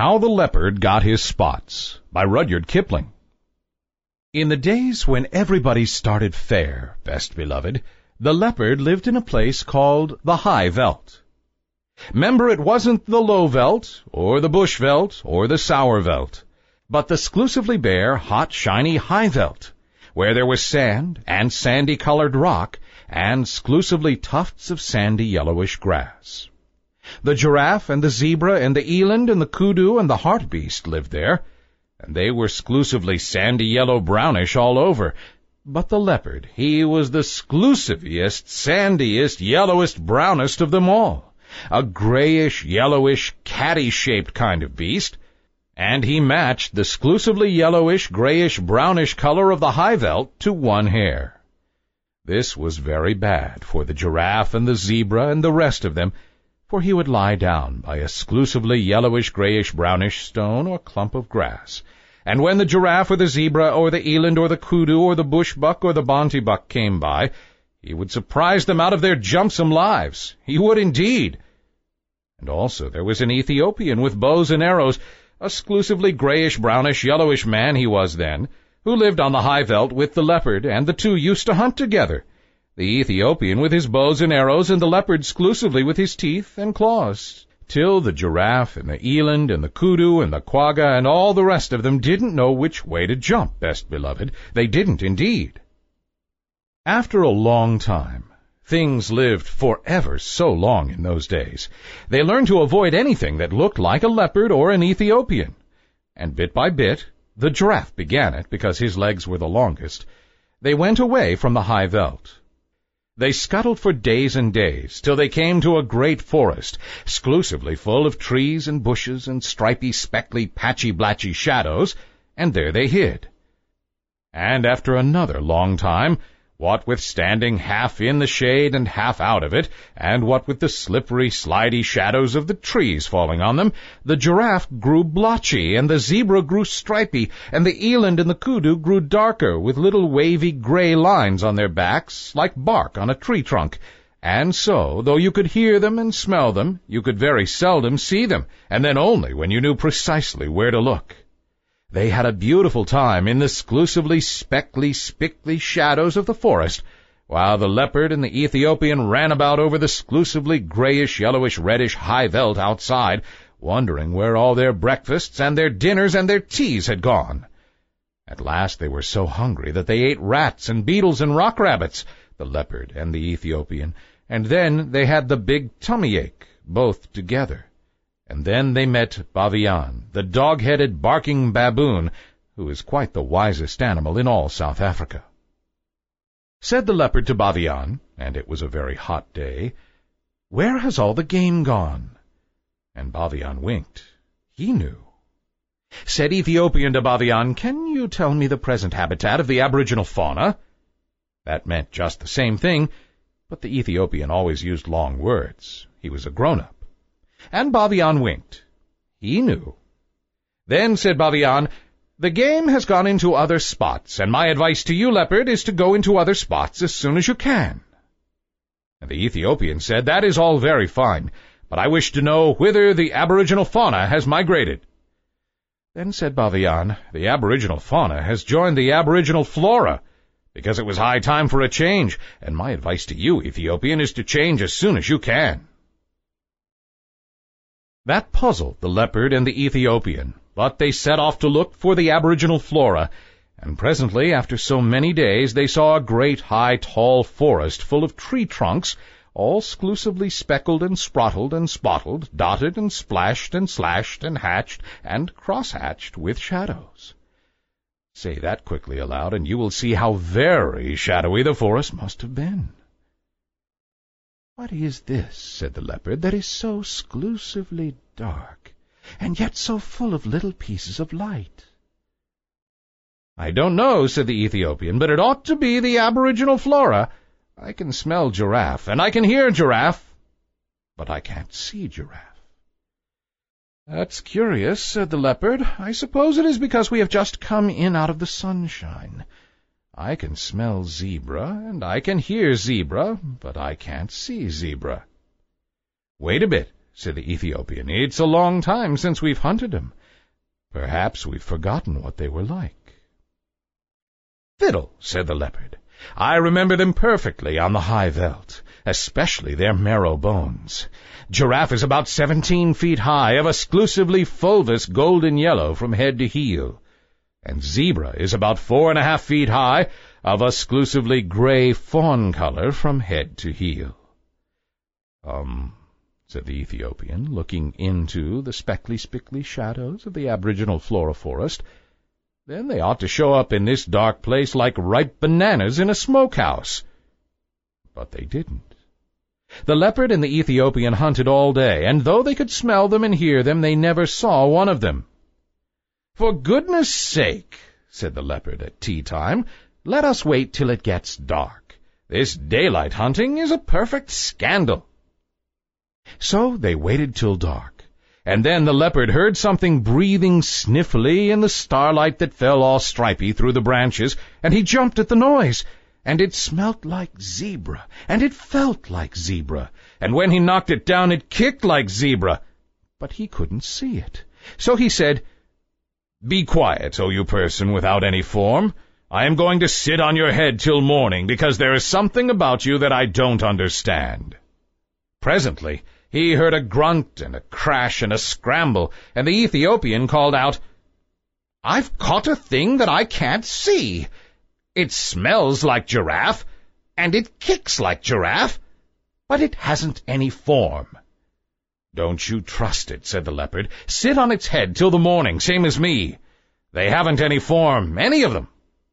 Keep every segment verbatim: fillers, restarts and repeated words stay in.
How the Leopard Got His Spots by Rudyard Kipling. In the days when everybody started fair, best beloved, the leopard lived in a place called the High Veld. 'Member, it wasn't the Low Veld, or the Bush Veld, or the Sour Veld, but the exclusively bare, hot, shiny High Veld, where there was sand and sandy-colored rock and exclusively tufts of sandy yellowish grass. The giraffe and the zebra and the eland and the kudu and the hartebeest lived there, and they were exclusively sandy yellow-brownish all over. But the leopard, he was the exclusiviest, sandiest, yellowest, brownest of them all, a grayish, yellowish, catty-shaped kind of beast, and he matched the exclusively yellowish, grayish, brownish color of the High Veld to one hair. This was very bad for the giraffe and the zebra and the rest of them, for he would lie down by a exclusively yellowish-grayish-brownish stone or clump of grass, and when the giraffe or the zebra or the eland or the kudu or the bushbuck or the bontybuck came by, he would surprise them out of their jumpsome lives. He would indeed. And also there was an Ethiopian with bows and arrows, a exclusively grayish-brownish-yellowish man he was then, who lived on the High Veld with the leopard, and the two used to hunt together, the Ethiopian with his bows and arrows, and the leopard exclusively with his teeth and claws, till the giraffe and the eland and the kudu and the quagga and all the rest of them didn't know which way to jump, best beloved. They didn't indeed. After a long time, things lived for ever so long in those days, they learned to avoid anything that looked like a leopard or an Ethiopian, and bit by bit, the giraffe began it because his legs were the longest, they went away from the High Veld. They scuttled for days and days, till they came to a great forest, exclusively full of trees and bushes and stripy, speckly, patchy-blatchy shadows, and there they hid. And after another long time, what with standing half in the shade and half out of it, and what with the slippery, slidey shadows of the trees falling on them, the giraffe grew blotchy, and the zebra grew stripy, and the eland and the kudu grew darker, with little wavy gray lines on their backs, like bark on a tree trunk. And so, though you could hear them and smell them, you could very seldom see them, and then only when you knew precisely where to look. They had a beautiful time in the exclusively speckly, spickly shadows of the forest, while the leopard and the Ethiopian ran about over the exclusively grayish, yellowish, reddish High Veld outside, wondering where all their breakfasts and their dinners and their teas had gone. At last they were so hungry that they ate rats and beetles and rock rabbits, the leopard and the Ethiopian, and then they had the big tummy ache, both together. And then they met Baviaan, the dog-headed, barking baboon, who is quite the wisest animal in all South Africa. Said the leopard to Baviaan, and it was a very hot day, "Where has all the game gone?" And Baviaan winked. He knew. Said Ethiopian to Baviaan, "Can you tell me the present habitat of the aboriginal fauna?" That meant just the same thing, but the Ethiopian always used long words. He was a grown-up. And Baviaan winked. He knew. Then said Baviaan, "The game has gone into other spots, and my advice to you, leopard, is to go into other spots as soon as you can." And the Ethiopian said, "That is all very fine, but I wish to know whither the aboriginal fauna has migrated." Then said Baviaan, "The aboriginal fauna has joined the aboriginal flora, because it was high time for a change, and my advice to you, Ethiopian, is to change as soon as you can." That puzzled the leopard and the Ethiopian, but they set off to look for the aboriginal flora, and presently, after so many days, they saw a great, high, tall forest full of tree trunks, all exclusively speckled and sprottled and spottled, dotted and splashed and slashed and hatched and cross-hatched with shadows. Say that quickly aloud, and you will see how very shadowy the forest must have been. "What is this," said the leopard, "that is so exclusively dark, and yet so full of little pieces of light?" "I don't know," said the Ethiopian, "but it ought to be the aboriginal flora. I can smell giraffe, and I can hear giraffe, but I can't see giraffe." "That's curious," said the leopard. "I suppose it is because we have just come in out of the sunshine. I can smell zebra, and I can hear zebra, but I can't see zebra." "Wait a bit," said the Ethiopian. "It's a long time since we've hunted 'em. Perhaps we've forgotten what they were like." "Fiddle," said the leopard. "I remember them perfectly on the high veldt, especially their marrow bones. Giraffe is about seventeen feet high, of exclusively fulvous golden yellow from head to heel, and zebra is about four and a half feet high, of exclusively gray fawn color from head to heel." Um, said the Ethiopian, looking into the speckly-spickly shadows of the aboriginal flora forest. "Then they ought to show up in this dark place like ripe bananas in a smokehouse." But they didn't. The leopard and the Ethiopian hunted all day, and though they could smell them and hear them, they never saw one of them. "For goodness sake," said the leopard at tea-time, "let us wait till it gets dark. This daylight hunting is a perfect scandal." So they waited till dark, and then the leopard heard something breathing sniffily in the starlight that fell all stripy through the branches, and he jumped at the noise. And it smelt like zebra, and it felt like zebra, and when he knocked it down it kicked like zebra. But he couldn't see it. So he said, "Be quiet, O you person without any form. I am going to sit on your head till morning, because there is something about you that I don't understand." Presently he heard a grunt and a crash and a scramble, and the Ethiopian called out, "I've caught a thing that I can't see. It smells like giraffe, and it kicks like giraffe, but it hasn't any form." "Don't you trust it," said the leopard. "Sit on its head till the morning, same as me. They haven't any form, any of them."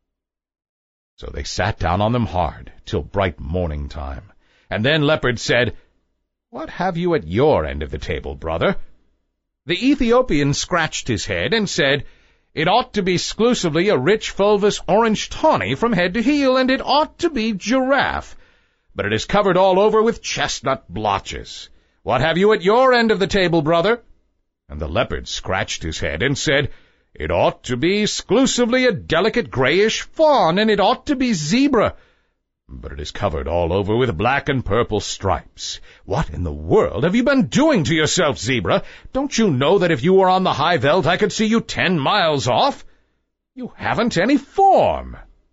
So they sat down on them hard till bright morning time, and then Leopard said, "What have you at your end of the table, brother?" The Ethiopian scratched his head and said, "It ought to be exclusively a rich fulvous orange tawny from head to heel, and it ought to be giraffe, but it is covered all over with chestnut blotches. What have you at your end of the table, brother?" And the leopard scratched his head and said, "It ought to be exclusively a delicate grayish fawn, and it ought to be zebra, but it is covered all over with black and purple stripes. What in the world have you been doing to yourself, zebra? Don't you know that if you were on the high veldt I could see you ten miles off? You haven't any form."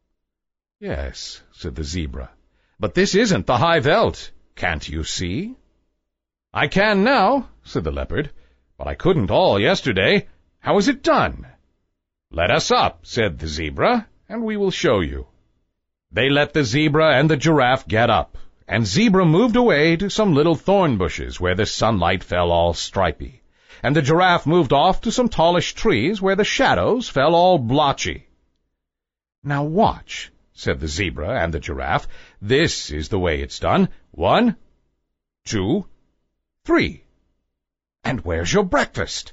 "Yes," said the zebra, "but this isn't the high veldt. Can't you see?" "I can now," said the leopard, "but I couldn't all yesterday. How is it done?" "Let us up," said the zebra, "and we will show you." They let the zebra and the giraffe get up, and Zebra moved away to some little thorn bushes where the sunlight fell all stripy, and the giraffe moved off to some tallish trees where the shadows fell all blotchy. "Now watch," said the zebra and the giraffe. "This is the way it's done. One, two, three. And where's your breakfast?"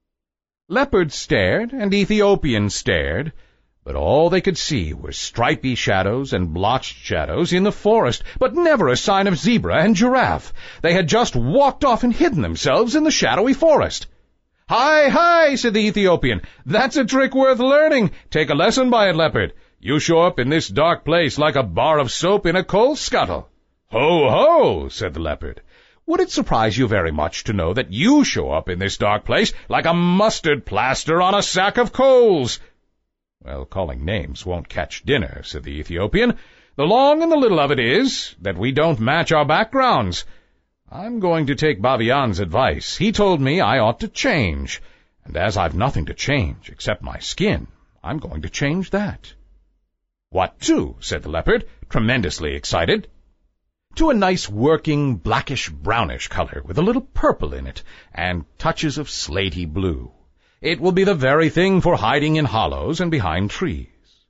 Leopard stared, and Ethiopian stared, but all they could see were stripy shadows and blotched shadows in the forest, but never a sign of zebra and giraffe. They had just walked off and hidden themselves in the shadowy forest. "Hi, hi," said the Ethiopian. "That's a trick worth learning. Take a lesson by it, leopard. You show up in this dark place like a bar of soap in a coal scuttle." "Ho, ho," said the leopard. "Would it surprise you very much to know that you show up in this dark place like a mustard plaster on a sack of coals?" "Well, calling names won't catch dinner," said the Ethiopian. "The long and the little of it is that we don't match our backgrounds. I'm going to take Bavian's advice. He told me I ought to change, and as I've nothing to change except my skin, I'm going to change that." "What to?" said the leopard, tremendously excited. "To a nice working blackish-brownish color with a little purple in it and touches of slaty blue. It will be the very thing for hiding in hollows and behind trees."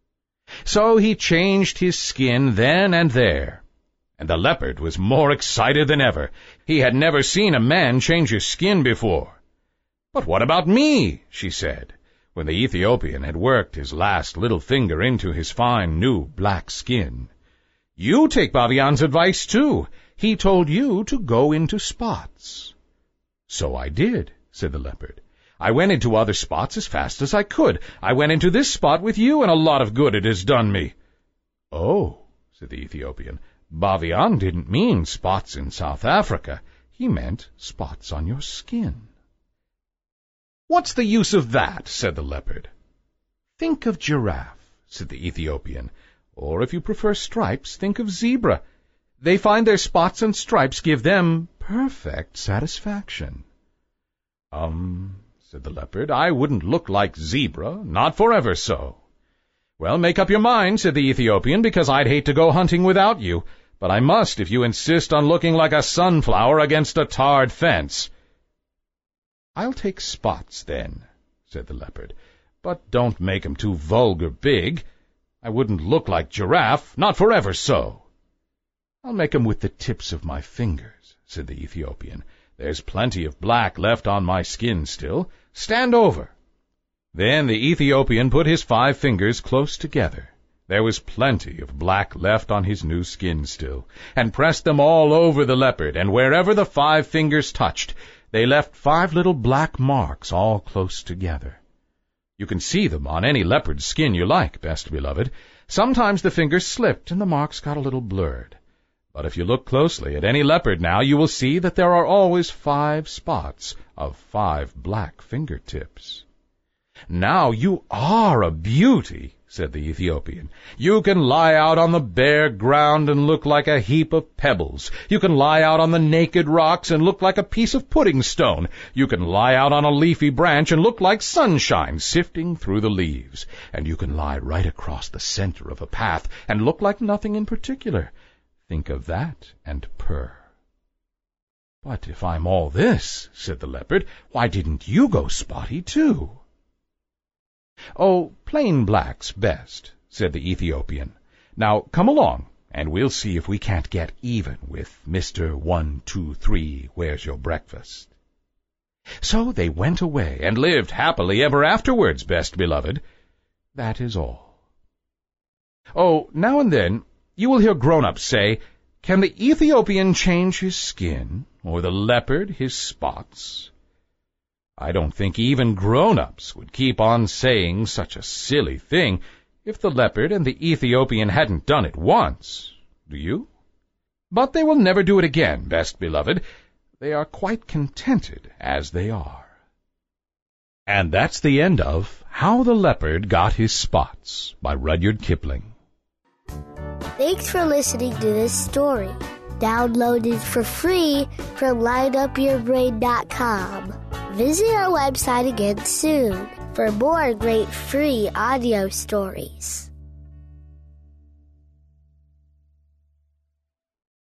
So he changed his skin then and there, and the leopard was more excited than ever. He had never seen a man change his skin before. "But what about me?" she said, when the Ethiopian had worked his last little finger into his fine new black skin. "You take Bavian's advice too. He told you to go into spots." "So I did," said the leopard. "I went into other spots as fast as I could. I went into this spot with you, and a lot of good it has done me." "Oh," said the Ethiopian, "Bavian didn't mean spots in South Africa. He meant spots on your skin. "What's the use of that?" said the leopard. "Think of giraffe," said the Ethiopian. "Or if you prefer stripes, think of zebra. They find their spots and stripes give them perfect satisfaction." Um, said the leopard, "I wouldn't look like zebra, not forever so." "Well, make up your mind," said the Ethiopian, "because I'd hate to go hunting without you, but I must if you insist on looking like a sunflower against a tarred fence." "I'll take spots, then," said the leopard, "but don't make 'em too vulgar big. I wouldn't look like giraffe, not forever so." "I'll make 'em with the tips of my fingers," said the Ethiopian. "There's plenty of black left on my skin still. Stand over." Then the Ethiopian put his five fingers close together. There was plenty of black left on his new skin still, and pressed them all over the leopard, and wherever the five fingers touched, they left five little black marks all close together. You can see them on any leopard's skin you like, best beloved. Sometimes the fingers slipped and the marks got a little blurred. But if you look closely at any leopard now, you will see that there are always five spots of five black fingertips. "Now you are a beauty," said the Ethiopian. "You can lie out on the bare ground and look like a heap of pebbles. You can lie out on the naked rocks and look like a piece of pudding stone. You can lie out on a leafy branch and look like sunshine sifting through the leaves. And you can lie right across the center of a path and look like nothing in particular. Think of that and purr." "But if I'm all this," said the leopard, "why didn't you go spotty too?" "Oh, plain black's best," said the Ethiopian. "Now come along, and we'll see if we can't get even with Mister One, Two, Three, Where's Your Breakfast?" So they went away and lived happily ever afterwards, best beloved. That is all. Oh, now and then you will hear grown-ups say, "Can the Ethiopian change his skin, or the leopard his spots?" I don't think even grown-ups would keep on saying such a silly thing if the leopard and the Ethiopian hadn't done it once, do you? But they will never do it again, best beloved. They are quite contented as they are. And that's the end of How the Leopard Got His Spots by Rudyard Kipling. Thanks for listening to this story. Download it for free from line up your brain dot com. Visit our website again soon for more great free audio stories.